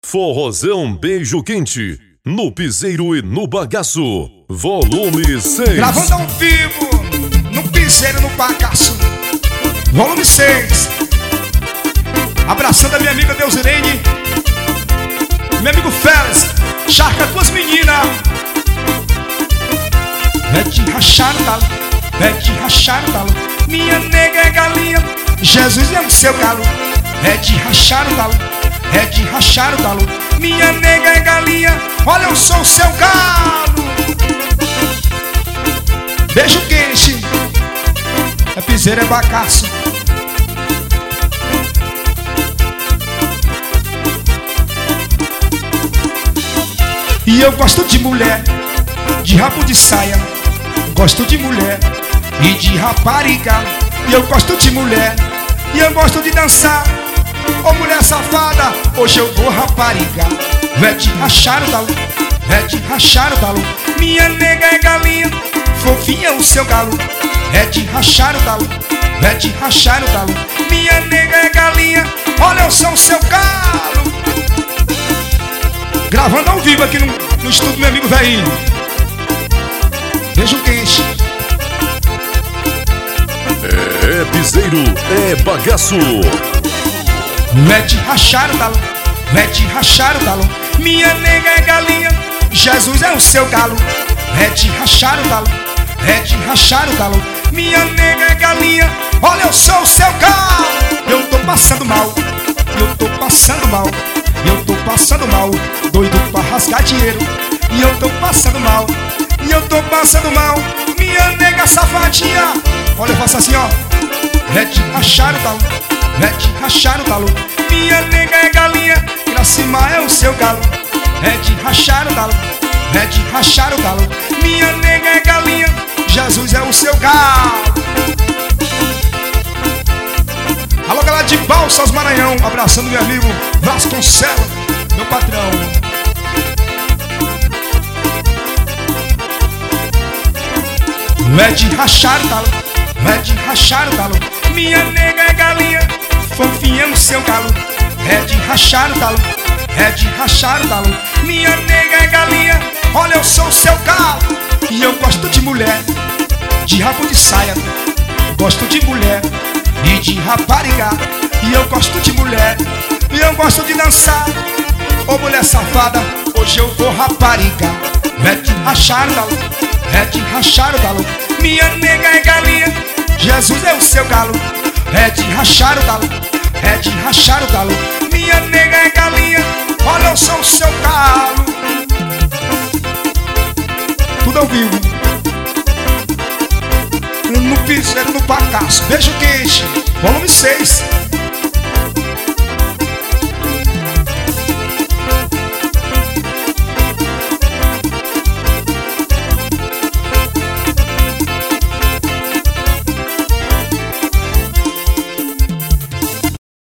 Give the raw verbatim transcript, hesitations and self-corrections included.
Forrozão Beijo Quente, no piseiro e no bagaço, volume seis. Gravando ao vivo, no piseiro e no bagaço, volume seis. Abraçando a minha amiga Deusirene, meu amigo Félix, charca duas meninas. É de rachar o galo, é de rachar o galo. Minha nega é galinha, Jesus é o seu galo. É de rachar o galo, é de rachar o galo. Minha nega é galinha, olha eu sou o seu galo. Beijo quente, é piseiro, é bagaço. E eu gosto de mulher, de rabo de saia. Gosto de mulher e de rapariga. E eu gosto de mulher, e eu gosto de dançar. Ô mulher safada, hoje eu vou rapariga. É de rachar o galo, é de rachar o galo. Minha nega é galinha, fofinha o seu galo. É de rachar o galo, é de rachar o galo. Minha nega é galinha, olha eu sou o seu galo. Gravando ao vivo aqui no, no estúdio do meu amigo velhinho. Beijo quente. É piseiro, é bagaço. É de rachar o galo, é de rachar o galo. Minha nega é galinha, Jesus é o seu galo. É de rachar o galo, é de rachar o galo. Minha nega é galinha, olha eu sou o seu galo. Eu tô passando mal, eu tô passando mal. Eu tô passando mal, doido pra rasgar dinheiro. E eu tô passando mal, e eu tô passando mal. Minha nega safadinha, olha eu faço assim ó. É de rachar o galo, é de rachar o galo. Minha nega é galinha, Gracima é o seu galo. É de rachar o galo, é de rachar o galo. Minha nega é galinha, Jesus é o seu galo. Alô galera de Balsas Maranhão, abraçando meu amigo Vasconcelos, meu patrão. É de rachar o galo, é de rachar o galo. Minha nega é galinha, fofinha no seu galo. É de rachar o galo, é de rachar o galo. Minha nega é galinha, olha eu sou o seu galo. E eu gosto de mulher, de rabo de saia. Gosto de mulher e de rapariga. E eu gosto de mulher, e eu gosto de dançar. Ô mulher safada, hoje eu vou rapariga. É de rachar o galo, é de rachar o galo. Minha nega é galinha, Jesus é o seu galo. É de rachar o galo, é de rachar o galo. Minha nega é galinha, olha eu sou o seu galo. Tudo ao vivo, no piseiro, no bagaço. Beijo quente, volume seis.